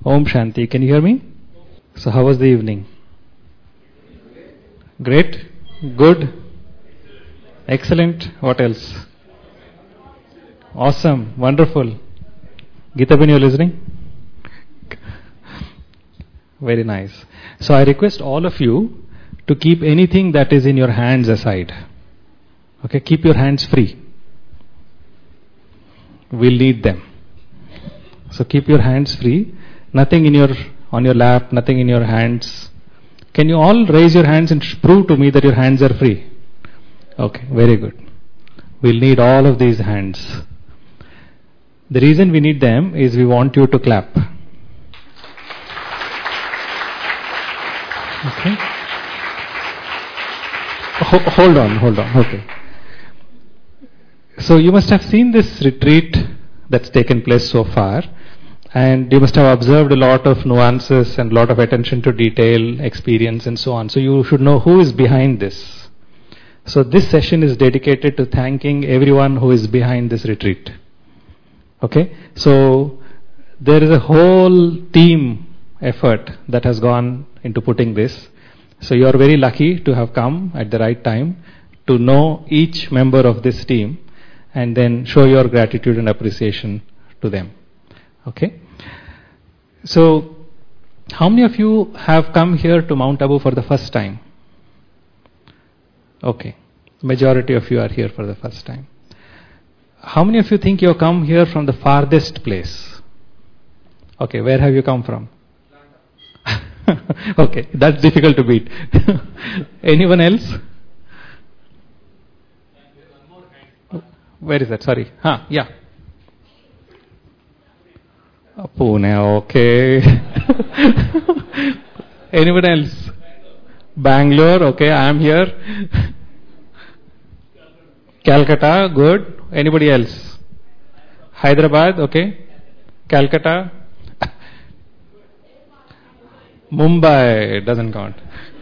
Om Shanti. Can you hear me? So how was the evening? Great? Good? Excellent? What else? Awesome. Wonderful. Gita, when you're listening? Very nice. So I request all of you to keep anything that is in your hands aside. Okay, keep your hands free. We'll need them. So keep your hands free. Nothing on your lap, nothing in your hands. Can you all raise your hands and prove to me that your hands are free? Okay, very good. We'll need all of these hands. The reason we need them is we want you to clap. Okay. Hold on. Okay. So you must have seen this retreat that's taken place so far, and you must have observed a lot of nuances and a lot of attention to detail, experience and so on. So you should know who is behind this. So this session is dedicated to thanking everyone who is behind this retreat. Okay? So there is a whole team effort that has gone into putting this. So you are very lucky to have come at the right time to know each member of this team and then show your gratitude and appreciation to them. Okay? So, how many of you have come here to Mount Abu for the first time? Okay. Majority of you are here for the first time. How many of you think you have come here from the farthest place? Okay, where have you come from? Okay, that's difficult to beat. Anyone else? Where is that? Sorry. Yeah. Pune, okay. Anyone else? Bangalore, okay, I am here. Calcutta, good. Anybody else? Hyderabad, okay. Calcutta. Mumbai, doesn't count.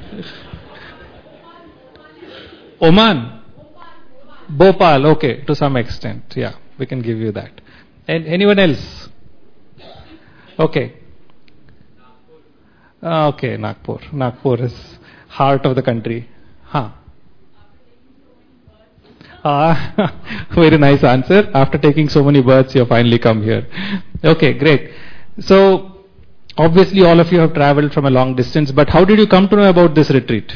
Oman. Bhopal, okay, to some extent. Yeah, we can give you that. And anyone else? Okay. Okay, Nagpur. Nagpur is heart of the country. Very nice answer. After taking so many births, you finally come here. Okay, great. So, obviously all of you have traveled from a long distance, but how did you come to know about this retreat?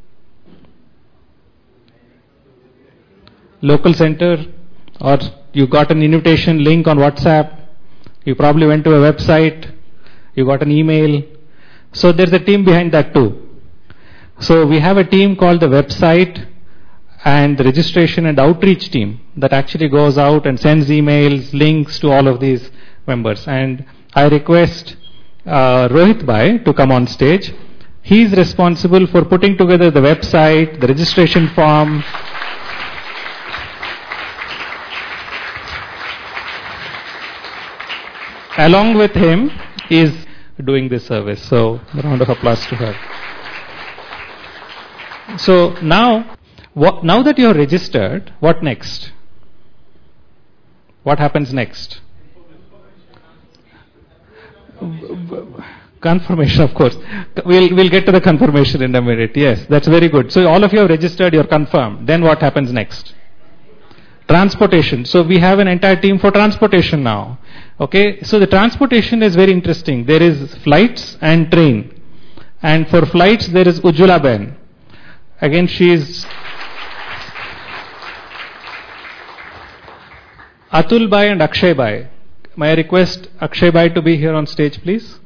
Local center, or you got an invitation link on WhatsApp, you probably went to a website, you got an email. So there's a team behind that too. So we have a team called the website and the registration and outreach team that actually goes out and sends emails, links to all of these members. And I request Rohit Bhai to come on stage. He is responsible for putting together the website, the registration form. Along with him is doing this service. So, a round of applause to her. So, now that you are registered, what next? What happens next? Confirmation, of course. We'll get to the confirmation in a minute. Yes, that's very good. So, all of you have registered, you're confirmed. Then what happens next? Transportation. So we have an entire team for transportation now. Okay, so the transportation is very interesting. There is flights and train. And for flights there is Ujjwala Ben. Again, she is Atul Bhai and Akshay Bhai. May I request Akshay Bhai to be here on stage, please?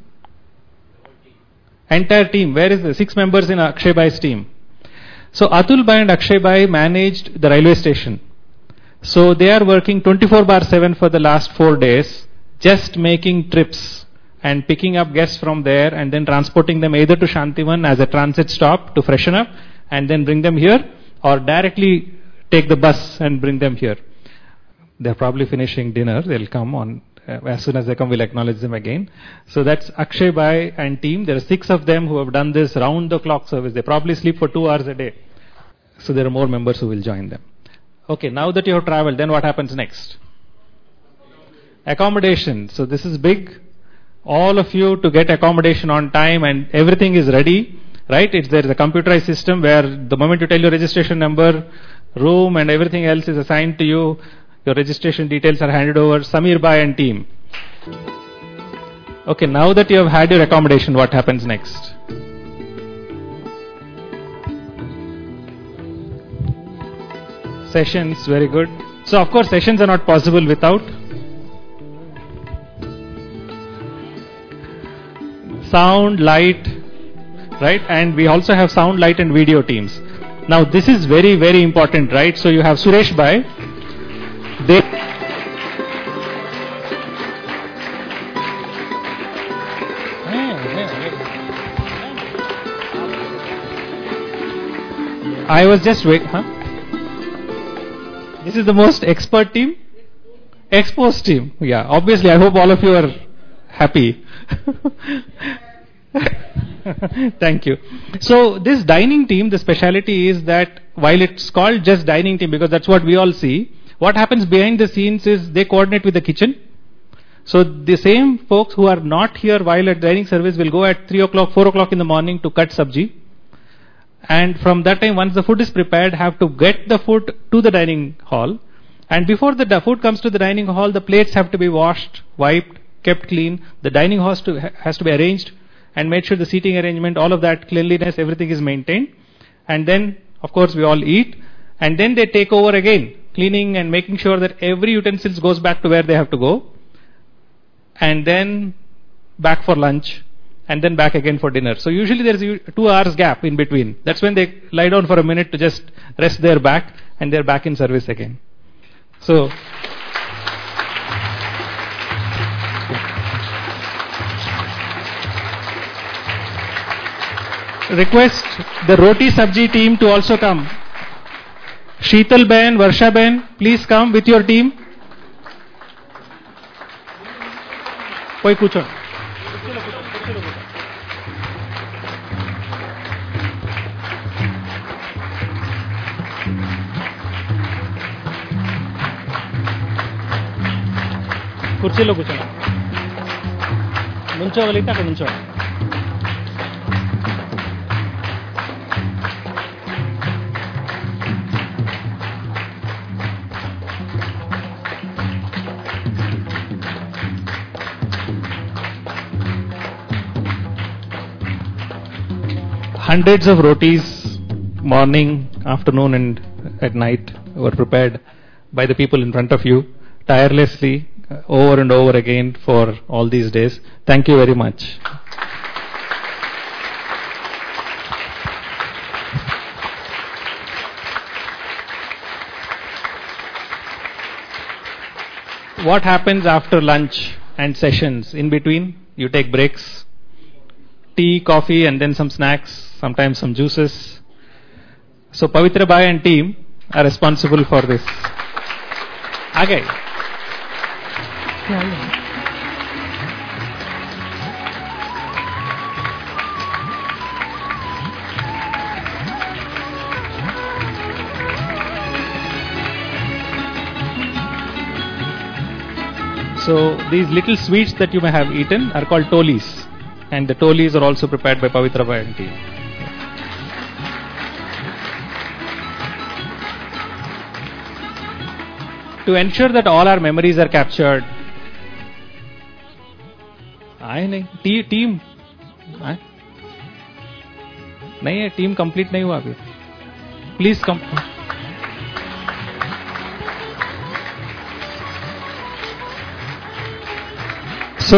Entire team. Where is the 6 members in Akshay Bhai's team? So Atul Bhai and Akshay Bhai managed the railway station. So they are working 24/7 for the last 4 days, just making trips and picking up guests from there and then transporting them either to Shantivan as a transit stop to freshen up and then bring them here, or directly take the bus and bring them here. They're probably finishing dinner. They'll come on. As soon as they come, we'll acknowledge them again. So that's Akshay Bhai and team. There are 6 of them who have done this round-the-clock service. They probably sleep for 2 hours a day. So there are more members who will join them. Okay, now that you have traveled, then what happens next? Accommodation. So this is big. all of you to get accommodation on time and everything is ready, right? There is a computerized system where the moment you tell your registration number, room and everything else is assigned to you. Your registration details are handed over. Samir Bhai and team. Okay, now that you have had your accommodation, what happens next? Sessions, very good. So of course sessions are not possible without sound, light, right? And we also have sound, light and video teams. Now this is very, very important, right? So you have Suresh Bhai. I was just waiting. This is the most expert team? Exposed team. Yeah, obviously I hope all of you are happy. Thank you. So this dining team, the speciality is that while it's called just dining team because that's what we all see, what happens behind the scenes is they coordinate with the kitchen. So the same folks who are not here while at dining service will go at 3 o'clock, 4 o'clock in the morning to cut sabji. And from that time, once the food is prepared, have to get the food to the dining hall. And before the food comes to the dining hall, the plates have to be washed, wiped, kept clean. The dining hall has to be arranged and made sure the seating arrangement, all of that, cleanliness, everything is maintained. And then, of course, we all eat. And then they take over again, cleaning and making sure that every utensils goes back to where they have to go. And then back for lunch. And then back again for dinner. So usually there is a 2 hours gap in between. That's when they lie down for a minute to just rest their back and they're back in service again. So request the Roti Sabji team to also come. Sheetal Ben, Varsha Ben, please come with your team. Koi kucho. కుర్చీలో కూర్చోండి నుంచోగలిగితే అక్కడ నుంచోండి hundreds of rotis morning, afternoon and at night were prepared by the people in front of you tirelessly over and over again for all these days. Thank you very much. What happens after lunch and sessions? In between, you take breaks, tea, coffee and then some snacks, sometimes some juices. So Pavitra Bhai and team are responsible for this. Okay. So these little sweets that you may have eaten are called tolis, and the tolis are also prepared by Pavitra Bhai and team. To ensure that all our memories are captured. Team नहीं है, team complete नहीं हुआ अभी. Please come. So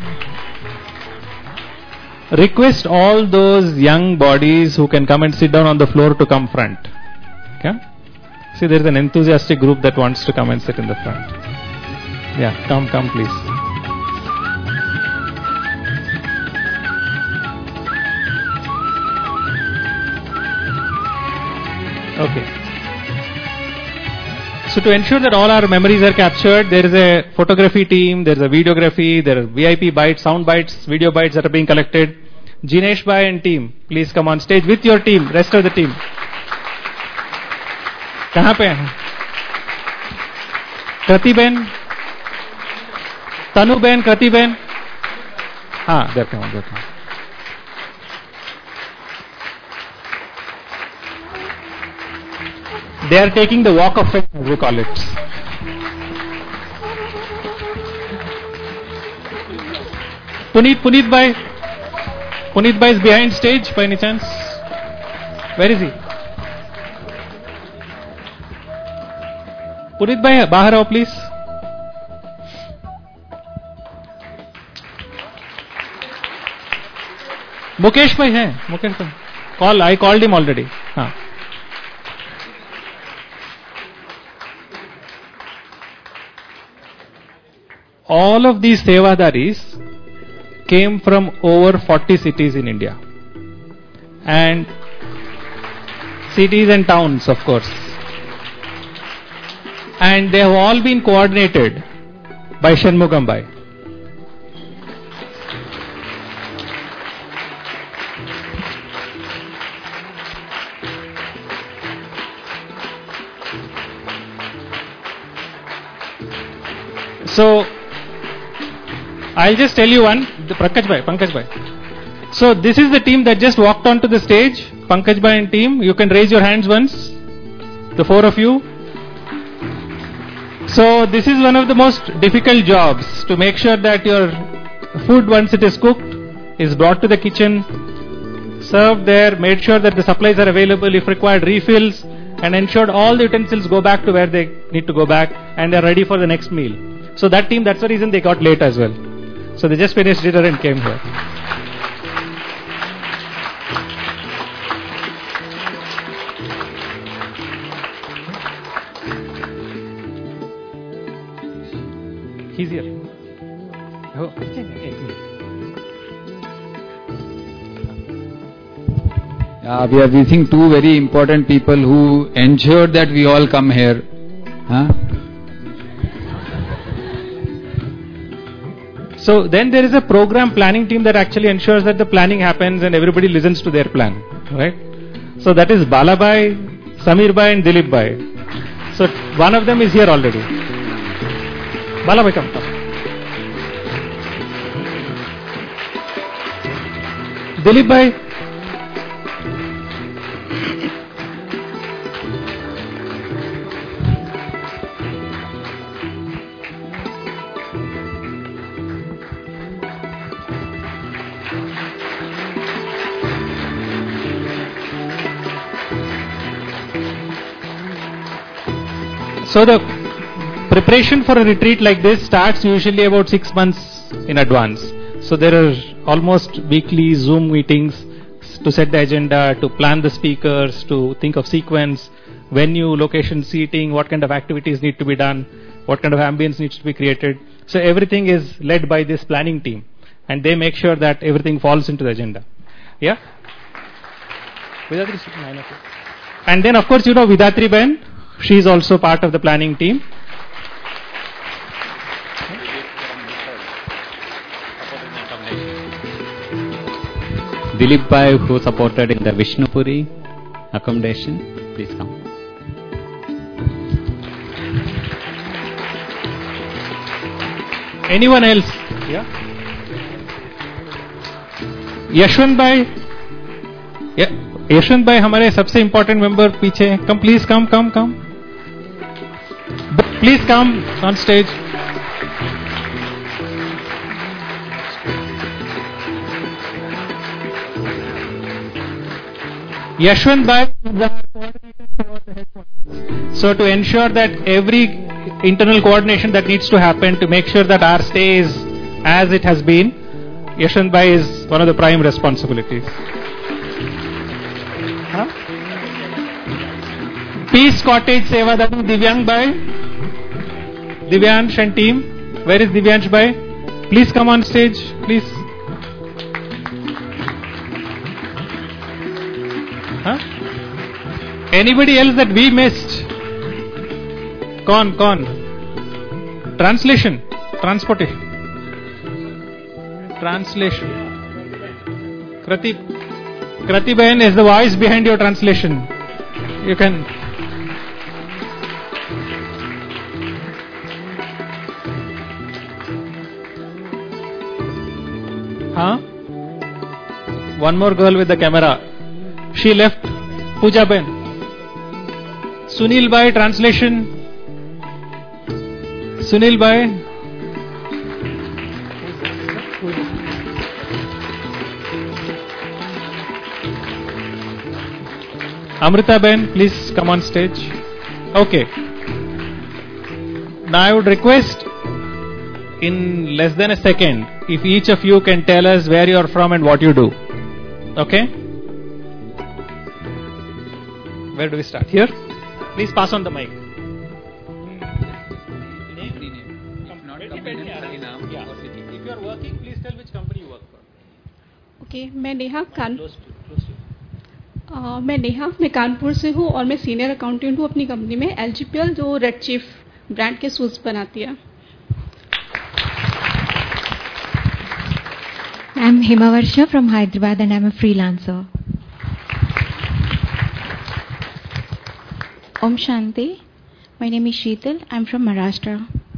request all those young bodies who can come and sit down on the floor to come front. Okay? See, there is an enthusiastic group that wants to come and sit in the front. Yeah, come please. Okay. So to ensure that all our memories are captured, there is a photography team, there is a videography, there are VIP bites, sound bites, video bites that are being collected. Jinesh Bhai and team, please come on stage with your team, rest of the team. कहाँ पे हैं? Kriti ben, Tanu ben, Kriti ben, They're coming, they're coming. They are taking the walk of faith, as we call it. Puneet Bhai is behind stage by any chance? Where is he? Puneet Bhai, bahar aao please. Mukesh Bhai hai, Mukesh Bhai. I called him already. All of these Sevadaris came from over 40 cities in India. And cities and towns, of course. And they have all been coordinated by Shanmugam Bhai. So, I'll just tell you one, Pankaj Bhai. So, this is the team that just walked onto the stage. Pankaj Bhai and team, you can raise your hands once. The four of you. So, this is one of the most difficult jobs, to make sure that your food, once it is cooked, is brought to the kitchen, served there, made sure that the supplies are available, if required refills, and ensured all the utensils go back to where they need to go back, and they are ready for the next meal. So that team, that's the reason they got late as well. So they just finished dinner and came here. He's here. Oh, we are missing two very important people who ensured that we all come here. So then there is a program planning team that actually ensures that the planning happens and everybody listens to their plan, right? So that is Balabai, Samir Bhai and Dilip Bhai. So one of them is here already. Balabai, come. Dilip Bhai. So the preparation for a retreat like this starts usually about 6 months in advance. So there are almost weekly Zoom meetings to set the agenda, to plan the speakers, to think of sequence, venue, location, seating, what kind of activities need to be done, what kind of ambience needs to be created. So everything is led by this planning team, and they make sure that everything falls into the agenda. Yeah? And then of course you know Vidatri Ben. She is also part of the planning team. Dilip Bhai, who supported in the Vishnupuri accommodation, please come. Anyone else? Yeah. Yashwant Bhai. Yeah. Yashwant Bhai, हमारे सबसे important member पीछे. Come, please, come. Please come on stage. Yashwant Bhai is the coordinator for the headquarters. So to ensure that every internal coordination that needs to happen to make sure that our stay is as it has been, Yashwant Bhai is one of the prime responsibilities. Peace Cottage Sevadari, Divyang Bhai. Divyansh and team. Where is Divyansh Bhai? Please come on stage, please. Anybody else that we missed? Con. Translation. Transportation. Translation. Krati Bain is the voice behind your translation. You can. One more girl with the camera. She left. Pooja Ben. Sunil Bhai, translation. Sunil Bhai. Amrita Ben, please come on stage. Okay. Now I would request in less than a second if each of you can tell us where you are from and what you do. Okay? Where do we start? Here? Please pass on the mic. If you are working, please tell which company you work for. Okay, मैं कानपुर से हूँ और मैं senior accountant हूँ अपनी company में LGPL जो Red Chief brand के शूज बनाती है. I'm Himavarsha from Hyderabad and I'm a freelancer. Om Shanti. My name is Sheetal. I'm from Maharashtra.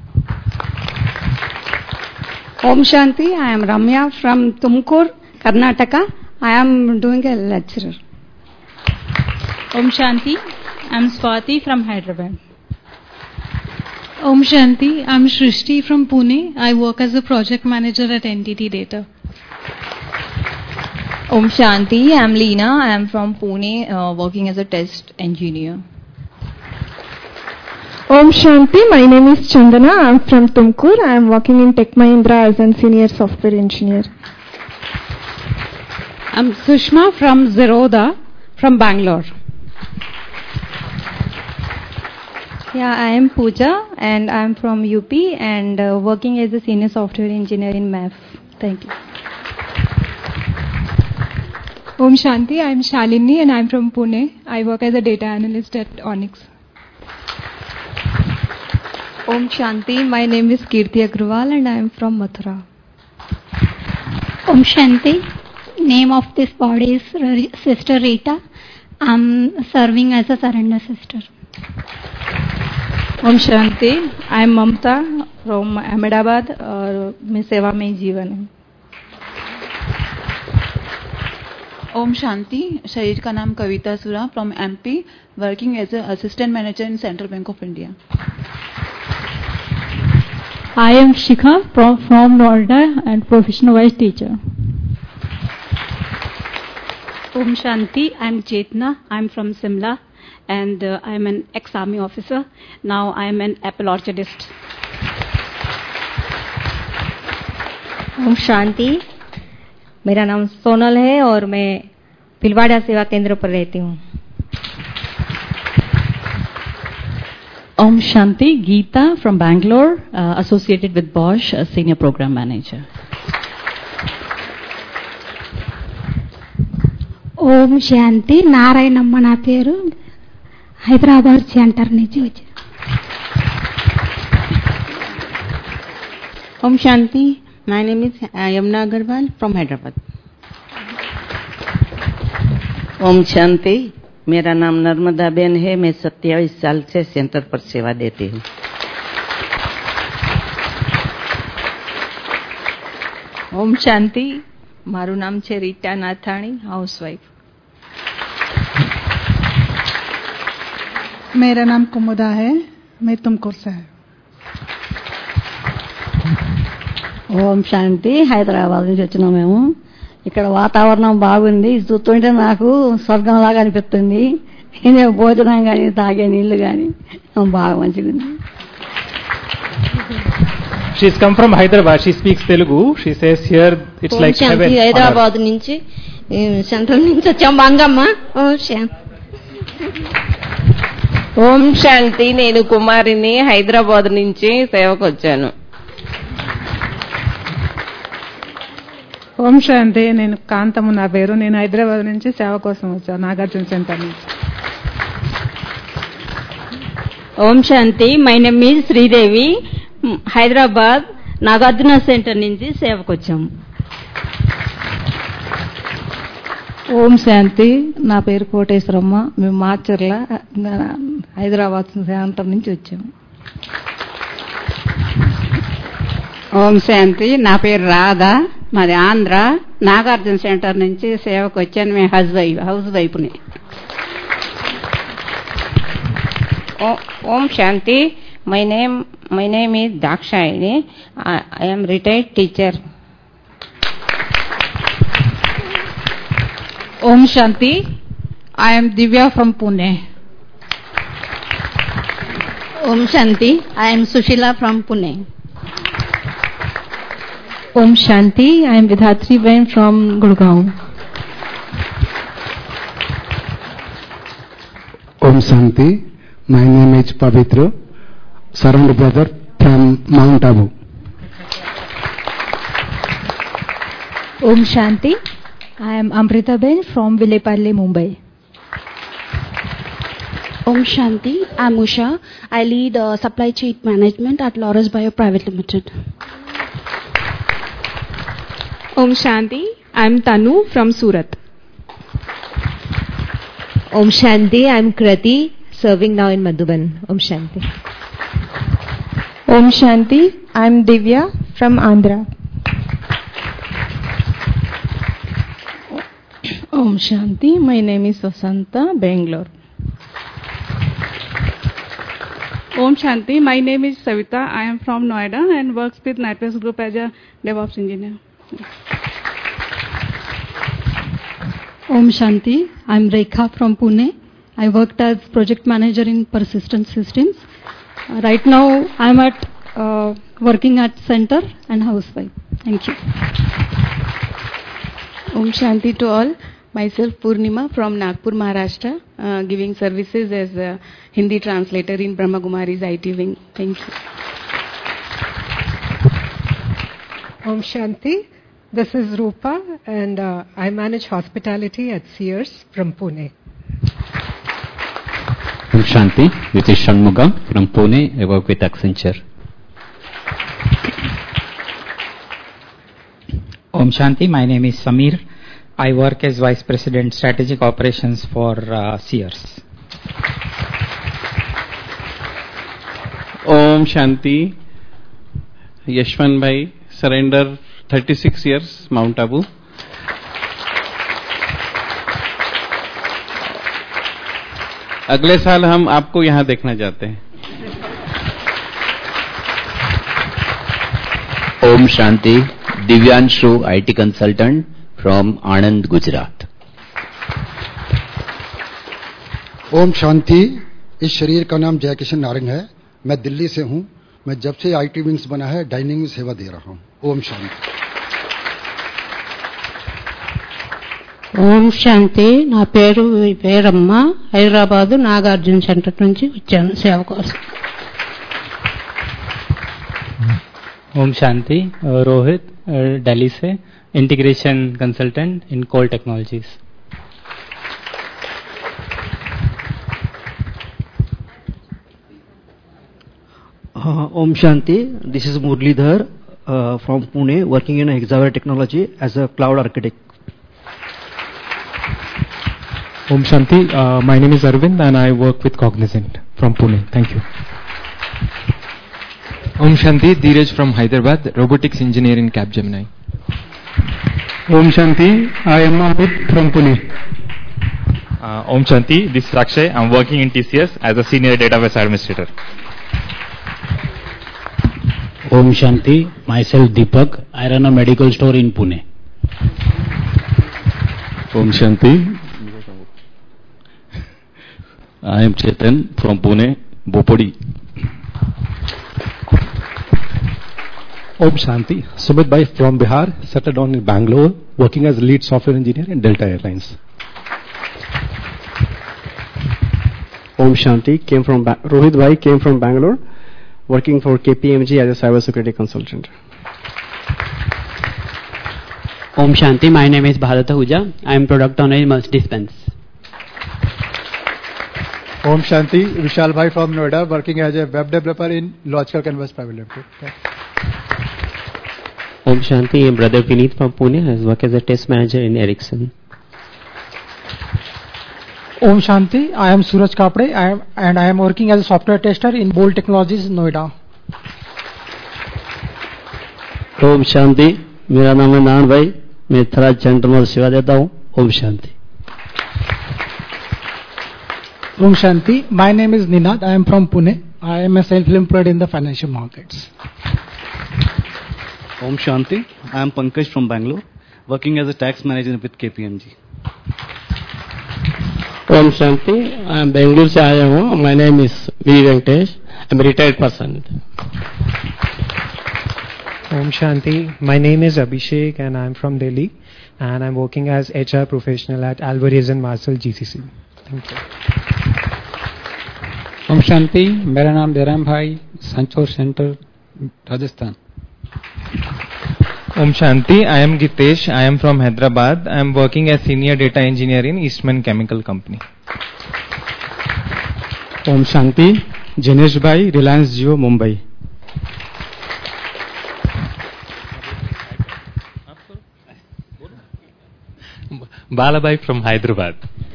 Om Shanti. I am Ramya from Tumkur, Karnataka. I am doing a lecturer. Om Shanti. I'm Swati from Hyderabad. Om Shanti. I'm Shrishti from Pune. I work as a project manager at NTT Data. Om Shanti. I'm Leena. I'm from Pune, working as a test engineer. Om Shanti, my name is Chandana. I am from Tumkur. I am working in Tech Mahindra as a senior software engineer. I am Sushma from Zerodha from Bangalore. Yeah, I am Pooja and I am from UP and working as a senior software engineer in MAF. Thank you. Om Shanti. I'm Shalini and I'm from Pune. I work as a data analyst at Onyx. Om Shanti. My name is Kirti Agrawal and I am from Mathura. Om Shanti. Name of this body is Sister Rita. I'm serving as a surrender sister. Om Shanti. I am Mamta from Ahmedabad और मैं सेवा में ही जीवन है. Om Shanti. शरीर का नाम कविता सुरा from MP, working as an assistant manager in Central Bank of India. I am Shikha from Noida and professional vice teacher. Om Shanti. I am Chetna. I am from Simla and I am an ex-army officer. Now I am an apple orchardist. Om Shanti. मेरा नाम सोनल है और मैं भिलवाड़ा सेवा केंद्र पर रहती हूँ. Om Shanti. Geeta from Bangalore, associated with Bosch, a senior program manager. ఓం శాంతి. నారాయణమ్మ నా పేరు. హైదరాబాద్ సెంటర్ నుంచి వచ్చాను. Om Shanti. My name is Yamna Agarwal from Hyderabad. Om Shanti. मेरा नाम नर्मदा बेन है. मैं 27 साल से सेंटर पर सेवा देती हूँ. ओम शांति. મારું નામ છે રીટા નાથાણી, હાઉસવાઈફ. मेरा नाम कुमुदा है. मैं तुमकुर से है. ఓం శాంతి. హైదరాబాద్ నుంచి వచ్చినాం మేము. ఇక్కడ వాతావరణం బాగుంది. చూస్తుంటే నాకు స్వర్గం లాగా అనిపిస్తుంది. భోజనం కానీ తాగే నీళ్లు కానీ బాగా మంచిగా ఉంది. She's come from Hyderabad. She speaks Telugu. She says here it's like heaven. Hyderabad నుంచి సెంట్రల్ నుంచి వచ్చాం. మంగమ్మ. ఓం శాంతి. నేను కుమారిని హైదరాబాద్ నుంచి సేవకు వచ్చాను. ఓం శాంతి. నేను కాంతము నా పేరు. నేను హైదరాబాద్ నుంచి సేవ కోసం వచ్చాను, నాగార్జున సెంటర్ నుంచి. Om Shanti. My name is Sridevi. Hyderabad Nagarjuna centre నుంచి సేవకు వచ్చాము. ఓం శాంతి. నా పేరు కోటేశ్వరమ్మ. మేము మాచర్ల హైదరాబాద్ సెంటర్ నుంచి వచ్చాము. ఓం శాంతి. నా పేరు రాధా. మాది ఆంధ్ర, నాగార్జున సెంటర్ నుంచి సేవకు వచ్చాను. మేము హౌస్ వైఫ్ని. Om Shanti. My name is Dakshayani. I am retired teacher. Om Shanti. I am Divya from Pune. Om Shanti. I am Sushila from Pune. Om Shanti. I am Vidhatri Ben from Gurgaon. Om Shanti. My name is Pavitra, Sarang brother from Mount Abu. Om Shanti. I am Amrita Ben from Vileparle, Mumbai. Om Shanti. I am Usha. I lead supply chain management at Laurus Bio Private Limited. Om Shanti. I am Tanu from Surat. Om Shanti. I am Krati, serving now in Madhuban. Om Shanti. Om Shanti. I am Divya from Andhra. Om Shanti. My name is Vasanta, Bangalore. Om Shanti. My name is Savita. I am from Noida and works with NatWest Group as a DevOps engineer. Om Shanti. I am Rekha from Pune. I worked as project manager in Persistent Systems. Right now I am working at center and housewife. Thank you. Om Shanti to all. Myself Purnima from Nagpur, Maharashtra, giving services as a Hindi translator in Brahma Kumari's IT wing. Thank you. Om Shanti. This is Rupa and I manage hospitality at Sears from Pune. Om Shanti. This is Shanmuga from Pune. I work with Accenture. Om Shanti. My name is Samir. I work as Vice President Strategic Operations for Sears. Om Shanti. Yashwan Bhai, surrender 36 years, Mount Abu. अगले साल हम आपको यहाँ देखना चाहते हैं. Om Shanti. Divyanshu, IT consultant from Anand, Gujarat. Om Shanti. इस शरीर का नाम जयकिशन नारंग है. मैं दिल्ली से हूँ. मैं जब से IT विंग्स बना है डाइनिंग में सेवा दे रहा हूँ. ओम शांति. ఓం శాంతి. నా పేరు పేరమ్మ. హైదరాబాద్ నాగార్జున సెంటర్ నుంచి వచ్చాను సేవ కోసం. Om Shanti. Rohit, Delhi से integration consultant in Coal Technologies. Om Shanti. This is Murlidhar from Pune, working in Hexaware Technology as a cloud architect. Om Shanti. My name is Arvind and I work with Cognizant from Pune. Thank you. Om Shanti. Dheeraj from Hyderabad, robotics engineer in Capgemini. Om Shanti. I am Amit from Pune. Om Shanti. This is Akshay. I am working in TCS as a senior database administrator. Om Shanti. Myself Deepak. I run a medical store in Pune. Om Shanti. I am Chetan from Pune, Bopodi. Om Shanti. Sumit Bhai from Bihar, settled down in Bangalore, working as lead software engineer in Delta Airlines. Om Shanti. Rohit Bhai came from Bangalore, working for KPMG as a cybersecurity consultant. Om Shanti. My name is Bharat Ahuja. I am product owner in Mercedes-Benz. Om Shanti. Vishal Bhai from Noida, working as a web developer in Logical Canvas Private Limited. Om Shanti. Brother Vineet from Pune. I work as a test manager in Ericsson. Om Shanti. I am Suraj Kapde and I am working as a software tester in Bolt Technologies, Noida. Om Shanti. मेरा नाम है नान भाई. मैं थराज centre में सेवा देता हूँ। Om Shanti. Om Shanti. My name is Ninad. I am from Pune. I am a self-employed in the financial markets. Om Shanti. I am Pankaj from Bangalore, working as a tax manager with KPMG. Om Shanti. I am Bangalore से आया हूँ. My name is V Venkatesh. I am a retired person. Om Shanti. My name is Abhishek and I am from Delhi and I am working as HR professional at Alvarez and Marcel GCC. Thank you. Om Shanti. मेरा नाम Deram bhai, Sanchore centre, Rajasthan. Om Shanti. I am Gitesh. I am from Hyderabad. I am working as senior data engineer in Eastman Chemical Company. Om Shanti. Jinesh bhai, Reliance Jio, Mumbai. Balabai from Hyderabad.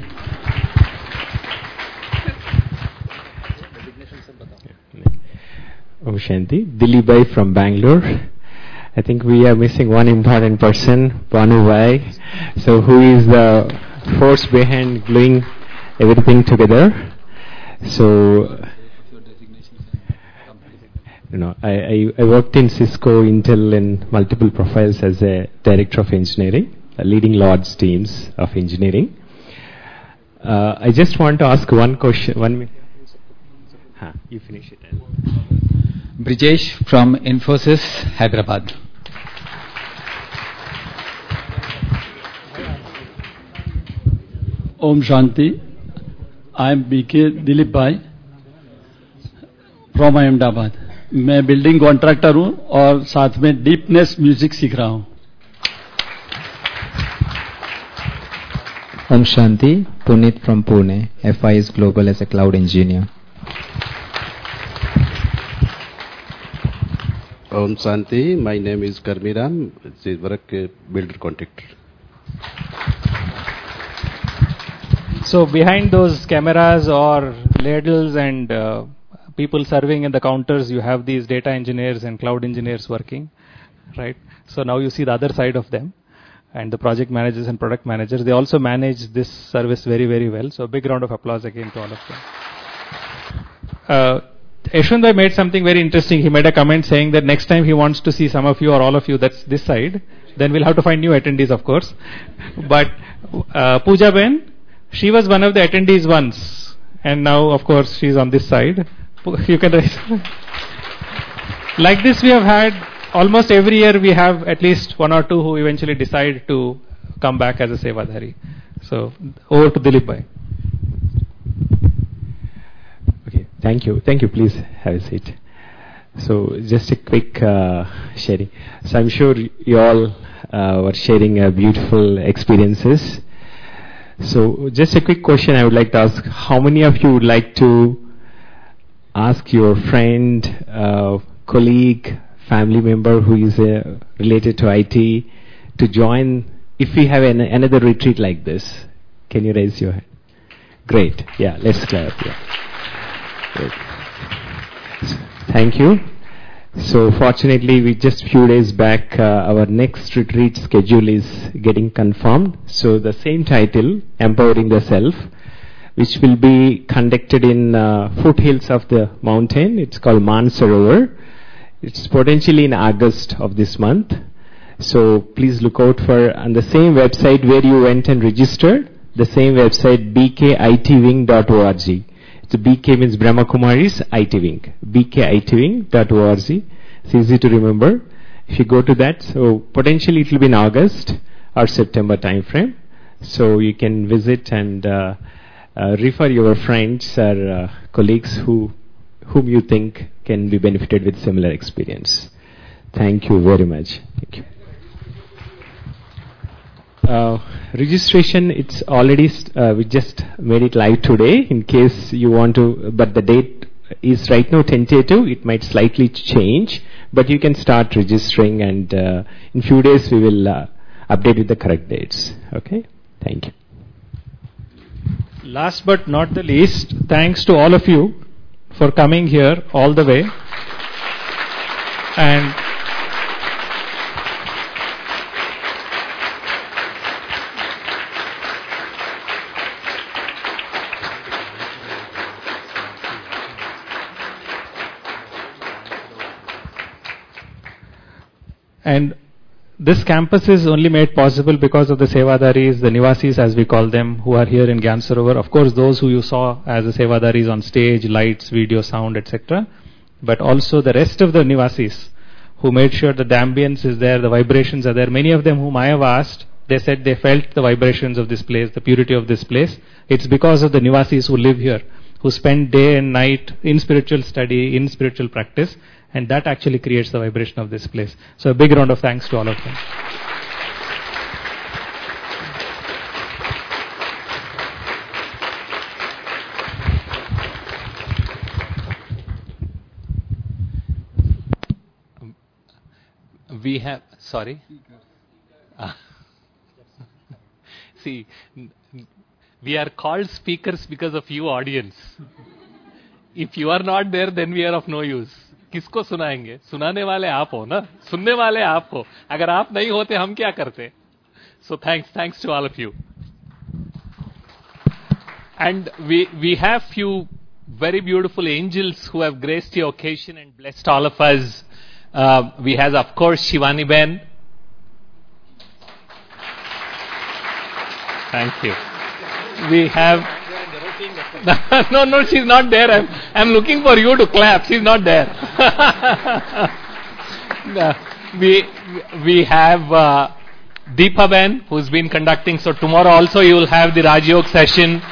Om Shanti. Dilip Bhai from Bangalore. I think we are missing one important person, Banu Bhai. So who is the force behind gluing everything together? So, I worked in Cisco, Intel and multiple profiles as a director of engineering, leading large teams of engineering. I just want to ask one question. 1 minute. You finish it. Brijesh from Infosys, Hyderabad. Om Shanti. I am BK Dilip Bhai from Ahmedabad. मैं building contractor हूँ और साथ में deepness music सीख रहा हूँ। Om Shanti. Puneet from Pune, FIS Global as a cloud engineer. Om Shanti. My name is Karmiram. I work builder contractor. So behind those cameras or ladles and people serving in the counters, you have these data engineers and cloud engineers working, right? So now you see the other side of them, and the project managers and product managers. They also manage this service very, very well. So a big round of applause again to all of them. Yashwant Bhai made something very interesting. He made a comment saying that next time he wants to see some of you or all of you that's this side, then we'll have to find new attendees, of course. But Pooja Ben, she was one of the attendees once, and now, of course, she's on this side. You can raise. Like this, we have had almost every year. We have at least one or two who eventually decide to come back as a Sevadhari. So over to Dilip Bhai. Okay, thank you. Thank you. Please have a seat. So just a quick sharing. So I'm sure you all were sharing beautiful experiences. So just a quick question I would like to ask. How many of you would like to ask your friend, colleague, family member who is related to IT to join if we have another retreat like this? Can you raise your hand? Great. Yeah, let's clap. Yeah. Great. Thank you. So fortunately, we just few days back, our next retreat schedule is getting confirmed. So the same title, Empowering the Self, which will be conducted in foothills of the mountain. It's called Mansarovar. It's potentially in August of this month. So please look out for on the same website where you went and registered, the same website, bkitving.org. So BK means Brahma Kumari's IT Wing. bkitving.org. It's easy to remember. If you go to that, so potentially it will be in August or September time frame. So you can visit and refer your friends or colleagues whom you think can be benefited with similar experience. Thank you very much. Thank you. Registration, it's already, we just made it live today in case you want to, but the date is right now tentative. It might slightly change, but you can start registering and in few days we will update with the correct dates. Okay? Thank you. Last but not the least, thanks to all of you for coming here all the way. And And this campus is only made possible because of the Sevadaris, the Nivasis as we call them, who are here in Gyan Sarovar. Of course, those who you saw as the Sevadaris on stage, lights, video, sound, etc. But also the rest of the Nivasis who made sure that the ambience is there, the vibrations are there. Many of them whom I have asked, they said they felt the vibrations of this place, the purity of this place. It's because of the Nivasis who live here, who spend day and night in spiritual study, in spiritual practice, and that actually creates the vibration of this place. So a big round of thanks to all of them. We have, sorry? See, we are called speakers because of you, audience. If you are not there, then we are of no use. किसको सुनाएंगे? सुनाने वाले आप हो ना, सुनने वाले आप हो. अगर आप नहीं होते हम क्या करते? So thanks to all of you. And we have few very beautiful angels who have graced the occasion and blessed all of us. We have, of course, Shivani Ben. Thank you. We have. No, she's not there. I'm looking for you to clap. She's not there. We have Deepa Ben, who's been conducting. So tomorrow also you will have the Raj Yoga session.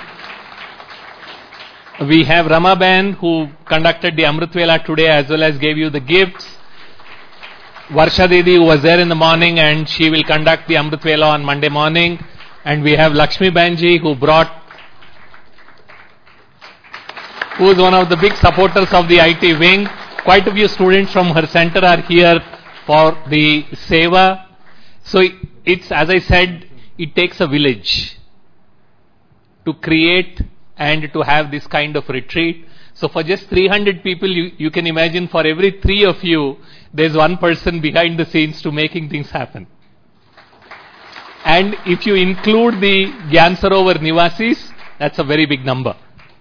We have Rama Ben, who conducted the Amrit Vela today as well as gave you the gifts. Varsha Didi, who was there in the morning, and she will conduct the Amrit Vela on Monday morning. And we have Lakshmi Banji, who is one of the big supporters of the IT wing. Quite a few students from her center are here for the Seva. So it's, as I said, it takes a village to create and to have this kind of retreat. So for just 300 people, you can imagine for every 3 of you, there's one person behind the scenes to making things happen. And if you include the Gyan Sarovar Nivasis, that's a very big number.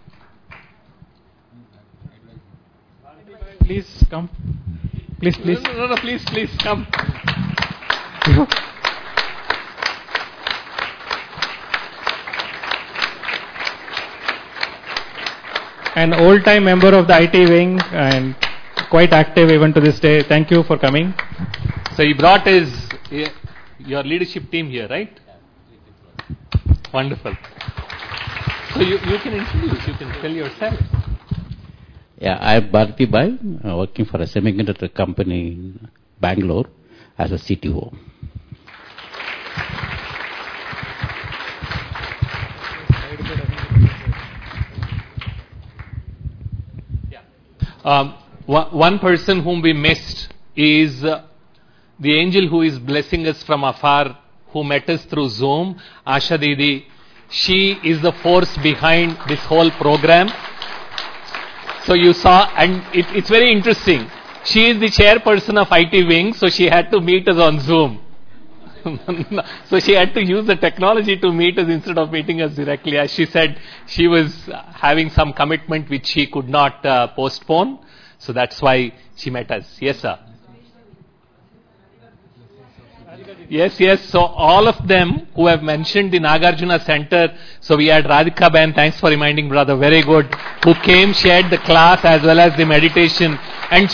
Please come. Please. No, please come. An old-time member of the IT wing and quite active even to this day. Thank you for coming. So he brought your leadership team here, right? Wonderful. So you can introduce, you can tell yourself. Yeah, I am Bharti Bai, working for a semiconductor company in Bangalore as a CTO. One person whom we missed is the angel who is blessing us from afar, who met us through Zoom, Asha Didi. She is the force behind this whole program. So you saw, and it's very interesting. She is the chairperson of IT Wing, so she had to meet us on Zoom. So she had to use the technology to meet us instead of meeting us directly. As she said, she was having some commitment which she could not postpone. So that's why she met us. Yes, sir. Yes. So all of them who have mentioned the Nagarjuna Center. So we had Radhika Ben, thanks for reminding brother, very good, who came, shared the class as well as the meditation. And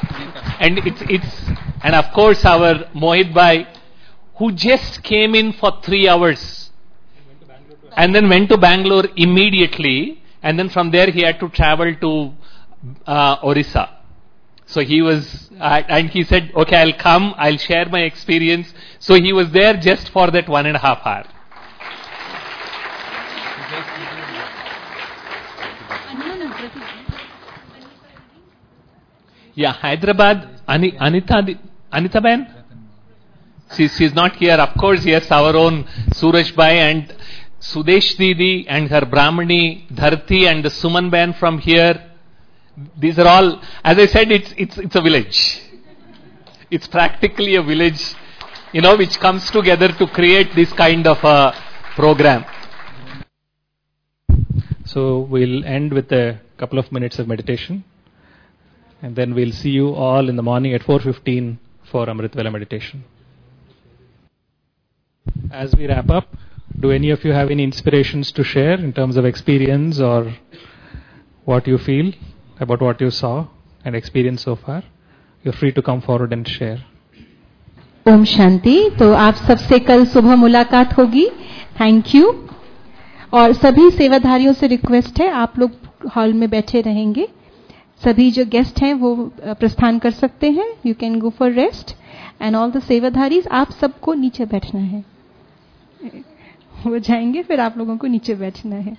of course our Mohit Bhai, who just came in for 3 hours and then went to Bangalore immediately, and then from there he had to travel to Orissa. So he was, and he said, okay, I'll come, I'll share my experience. So he was there just for that 1.5 hours. Yeah, Hyderabad, Anita Ben? She's not here. Of course, yes, our own Suraj Bhai and Sudesh Didi and her Brahmani, Dharti and the Suman Ben from here. These are all, as I said, it's a village. It's practically a village, which comes together to create this kind of a program. So we'll end with a couple of minutes of meditation. And then we'll see you all in the morning at 4:15 for Amritvela meditation. As we wrap up, do any of you have any inspirations to share in terms of experience or what you feel about what you saw and experienced so far? You're free to come forward and share. Om Shanti. तो आप सबसे कल सुबह मुलाकात होगी। Thank you. और सभी सेवाधारियों से रिक्वेस्ट है, आप लोग हॉल में बैठे रहेंगे। सभी जो गेस्ट हैं वो प्रस्थान कर सकते हैं। You can go for rest and all the सेवाधारीज, आप सबको नीचे बैठना है। वो जाएंगे, फिर आप लोगों को नीचे बैठना है।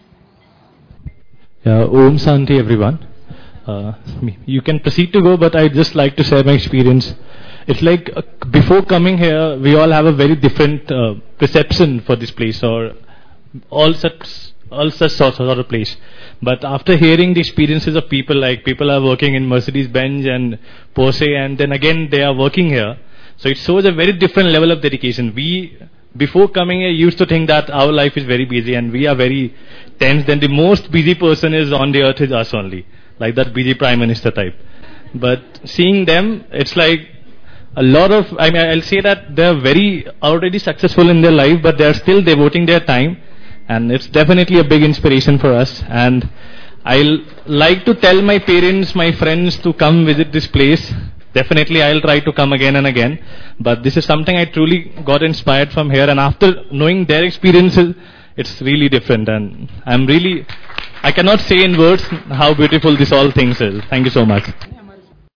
Om Shanti everyone. You can proceed to go, but I'd just like to share my experience. It's like before coming here, we all have a very different perception for this place or all such sort of place. But after hearing the experiences of people, like people are working in Mercedes-Benz and Porsche, and then again they are working here, so it shows a very different level of dedication. We, before coming here, used to think that our life is very busy and we are very tense. Then the most busy person is on the earth is us only, like that busy Prime Minister type. But seeing them, it's like a lot of, I'll say that they're very already successful in their life, but they're still devoting their time. And it's definitely a big inspiration for us. And I'll like to tell my parents, my friends to come visit this place. Definitely I'll try to come again and again. But this is something I truly got inspired from here. And after knowing their experiences, it's really different. And I cannot say in words how beautiful this all things is. Thank you so much.